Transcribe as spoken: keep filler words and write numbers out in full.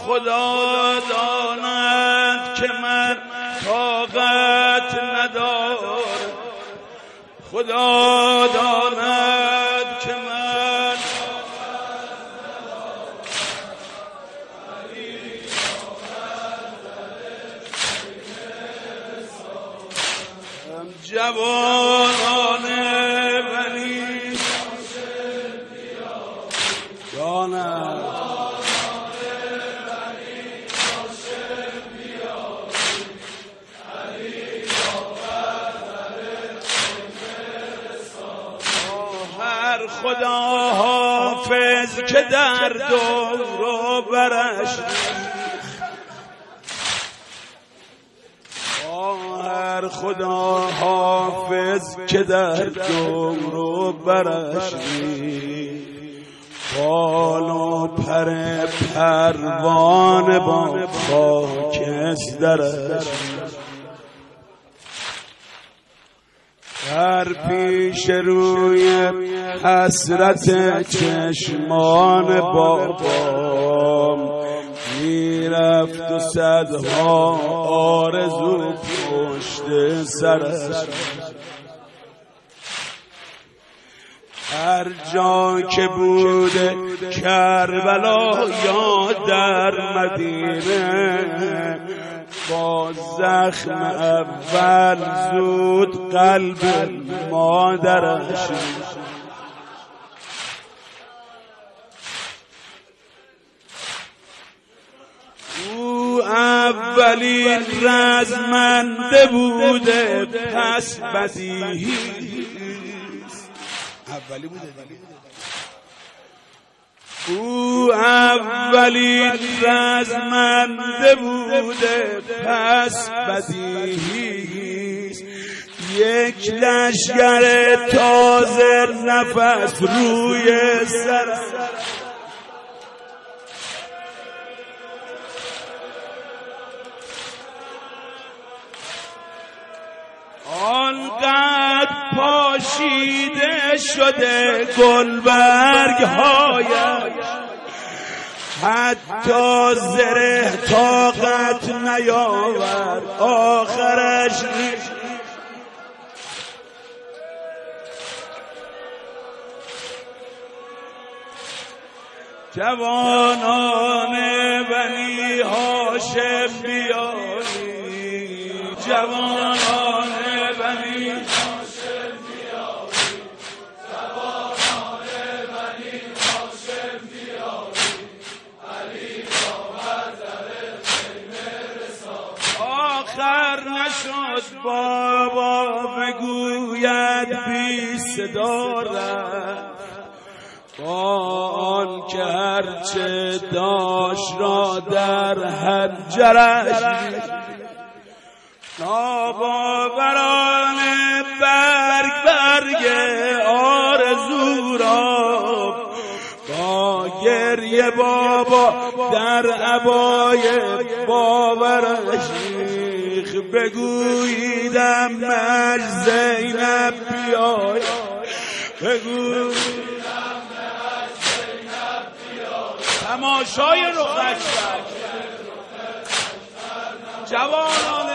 خدا داند که من طاقت ندارم، خدا داند که من جوانان ولی جانم خدا حافظ که در دور و برش هر خدا حافظ که در دور و برش بال و پر پروانه با خاکسترش در پیش روی حسرت چشمان بابام میرفت و صدها آرزو پشت سرش، هر جا که بوده کربلا یا در مدینه با زخم اول زود قلب مادرش او اولین رزمنده بوده پس بدیهی اولی بوده او اولین رزمنده بوده پس بدیهی یک لشگر تازه نفس روی سر آنقدر پاشیده شده گلبرگ هایش حتی زره طاقت نیاورد آخرش جوانان بنی هاشم بیایی، جوانان بنی هاشم بیایی، جوانان بنی هاشم بیایی، علی را منظر خیمه رسان. آخر نشد بابا بگوید بی صدا رفت، با آن که هرچه داشت را در حنجرش ناباورانه برگ برگ آرزو را با گریه بابا در عبای باورش بگوییدم مش زینب بیای، بگوییدم تماشای رخش جوانان